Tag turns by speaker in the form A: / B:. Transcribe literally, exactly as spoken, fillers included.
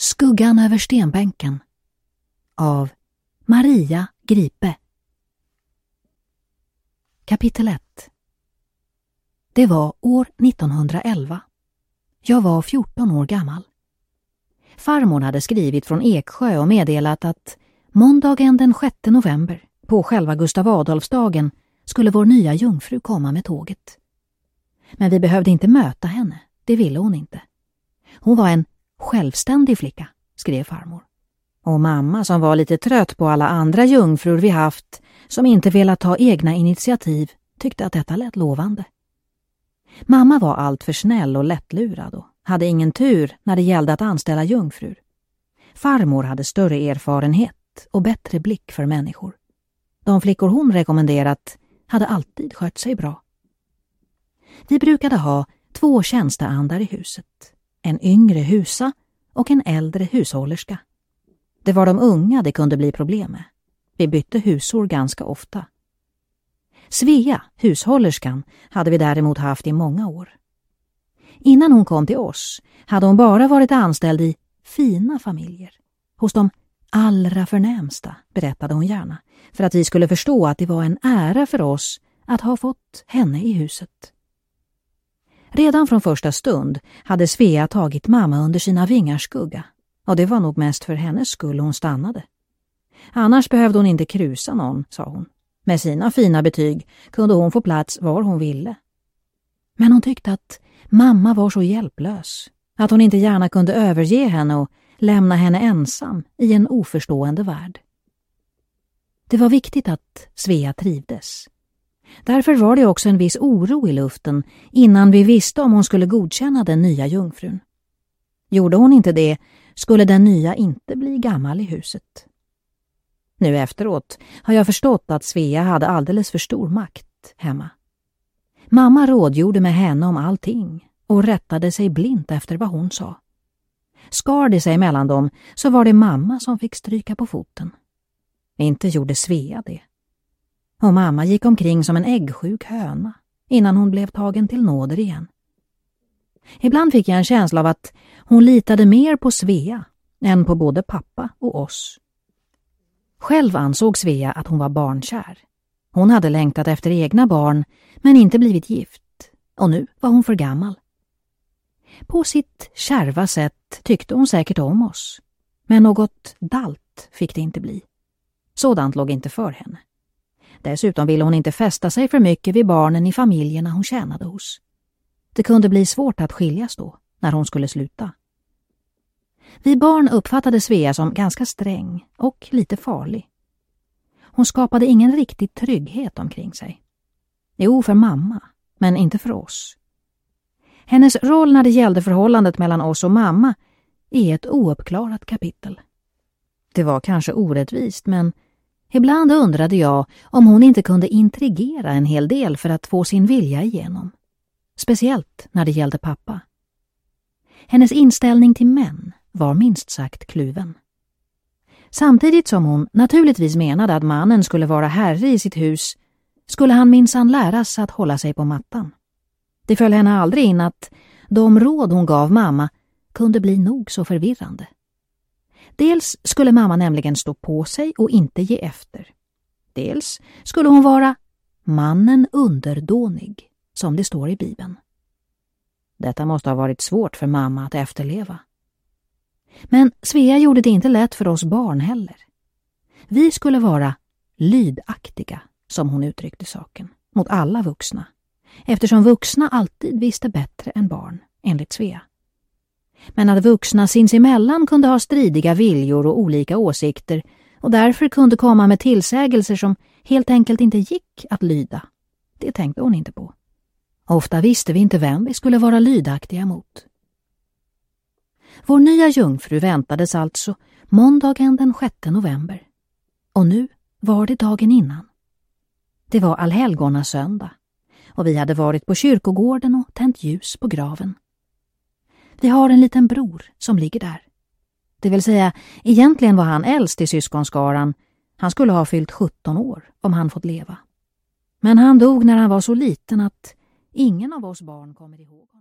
A: Skuggan över stenbänken av Maria Gripe. Kapitel ett. Det var år nittonhundraelva. Jag var fjorton år gammal. Farmor hade skrivit från Eksjö och meddelat att måndagen den sjätte november, på själva Gustav Adolfsdagen, skulle vår nya jungfru komma med tåget. Men vi behövde inte möta henne, det ville hon inte. Hon var en självständig flicka, skrev farmor. Och mamma, som var lite trött på alla andra jungfrur vi haft, som inte velat ta egna initiativ, tyckte att detta lät lovande. Mamma var allt för snäll och lättlurad och hade ingen tur när det gällde att anställa jungfrur. Farmor hade större erfarenhet och bättre blick för människor. De flickor hon rekommenderat hade alltid skött sig bra. Vi brukade ha två tjänsteandar i huset. En yngre husa och en äldre hushållerska. Det var de unga det kunde bli problem med. Vi bytte husor ganska ofta. Svea, hushållerskan, hade vi däremot haft i många år. Innan hon kom till oss hade hon bara varit anställd i fina familjer. Hos de allra förnämsta, berättade hon gärna, för att vi skulle förstå att det var en ära för oss att ha fått henne i huset. Redan från första stund hade Svea tagit mamma under sina vingars skugga, och det var nog mest för hennes skull hon stannade. Annars behövde hon inte krusa någon, sa hon. Med sina fina betyg kunde hon få plats var hon ville. Men hon tyckte att mamma var så hjälplös, att hon inte gärna kunde överge henne och lämna henne ensam i en oförstående värld. Det var viktigt att Svea trivdes. Därför var det också en viss oro i luften innan vi visste om hon skulle godkänna den nya jungfrun. Gjorde hon inte det skulle den nya inte bli gammal i huset. Nu efteråt har jag förstått att Svea hade alldeles för stor makt hemma. Mamma rådgjorde med henne om allting och rättade sig blint efter vad hon sa. Skar det sig mellan dem så var det mamma som fick stryka på foten. Inte gjorde Svea det. Och mamma gick omkring som en äggsjuk höna innan hon blev tagen till nåder igen. Ibland fick jag en känsla av att hon litade mer på Svea än på både pappa och oss. Själv ansåg Svea att hon var barnkär. Hon hade längtat efter egna barn men inte blivit gift, och nu var hon för gammal. På sitt kärva sätt tyckte hon säkert om oss, men något dalt fick det inte bli. Sådant låg inte för henne. Dessutom ville hon inte fästa sig för mycket vid barnen i familjerna hon tjänade hos. Det kunde bli svårt att skiljas då, när hon skulle sluta. Vi barn uppfattade Svea som ganska sträng och lite farlig. Hon skapade ingen riktig trygghet omkring sig. Jo, för mamma, men inte för oss. Hennes roll när det gällde förhållandet mellan oss och mamma är ett ouppklarat kapitel. Det var kanske orättvist, men ibland undrade jag om hon inte kunde intrigera en hel del för att få sin vilja igenom. Speciellt när det gällde pappa. Hennes inställning till män var minst sagt kluven. Samtidigt som hon naturligtvis menade att mannen skulle vara herre i sitt hus, skulle han minsann läras att hålla sig på mattan. Det föll henne aldrig in att de råd hon gav mamma kunde bli nog så förvirrande. Dels skulle mamma nämligen stå på sig och inte ge efter. Dels skulle hon vara mannen underdånig, som det står i Bibeln. Detta måste ha varit svårt för mamma att efterleva. Men Svea gjorde det inte lätt för oss barn heller. Vi skulle vara lydaktiga, som hon uttryckte saken, mot alla vuxna. Eftersom vuxna alltid visste bättre än barn, enligt Svea. Men att vuxna sinsemellan kunde ha stridiga viljor och olika åsikter och därför kunde komma med tillsägelser som helt enkelt inte gick att lyda, det tänkte hon inte på. Ofta visste vi inte vem vi skulle vara lydaktiga mot. Vår nya jungfru väntades alltså måndagen den sjätte november. Och nu var det dagen innan. Det var allhelgona söndag och vi hade varit på kyrkogården och tänt ljus på graven. Vi har en liten bror som ligger där. Det vill säga, egentligen var han äldst i syskonskaran. Han skulle ha fyllt sjutton år om han fått leva. Men han dog när han var så liten att ingen av oss barn kommer ihåg.